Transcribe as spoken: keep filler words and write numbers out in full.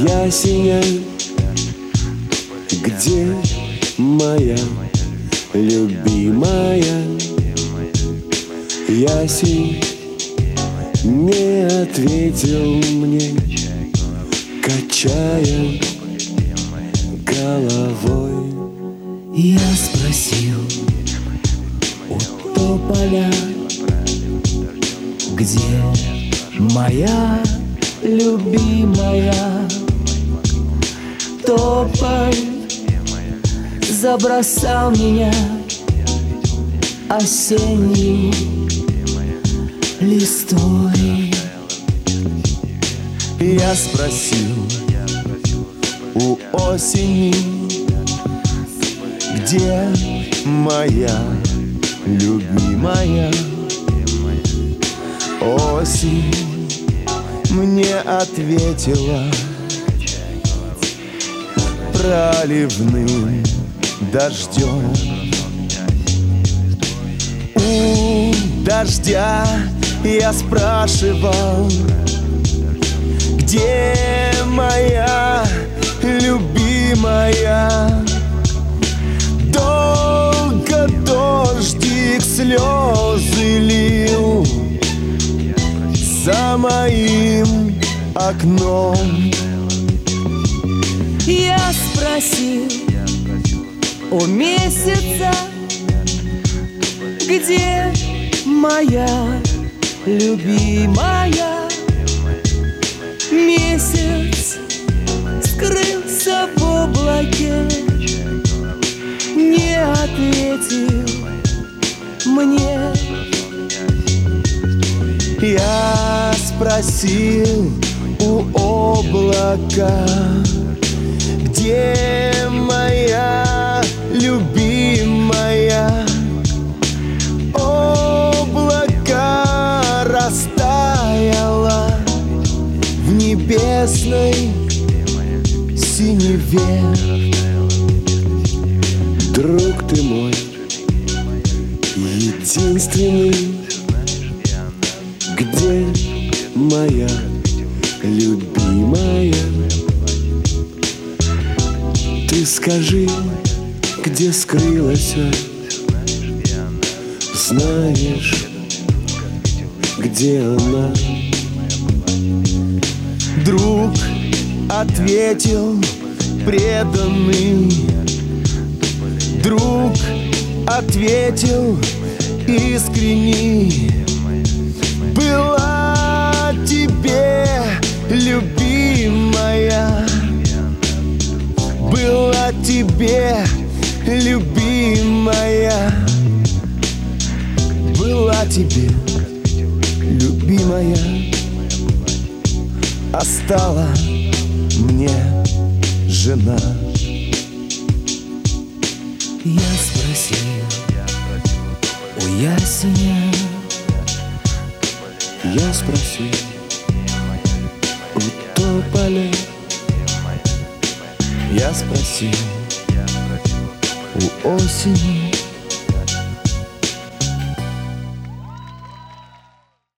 ясеня, где моя любимая? Ясень не ответил мне, качая головой. Я спросил у тополя, где моя любимая? Тополь забросал меня осенней листвой. Я спросил у осени, где моя любимая? Осень мне ответила проливным дождем. У дождя я спрашивал, где моя любимая? Долго дождик слезы лил за моим окном. Я спросил у месяца, где моя любимая? Месяц скрылся в облаке, не ответил мне. Я спросил у облака, где моя любимая? Облако растаяло в небесной синеве. Друг ты мой, единственный, где моя любимая? Ты скажи, где скрылась? Знаешь, где она? Друг ответил преданный, друг ответил искренний. Была тебе любимая, была тебе любимая, была тебе любимая, а стала мне жена. Я спросил у ясеня, я спросил у тополя, я спросил у осени,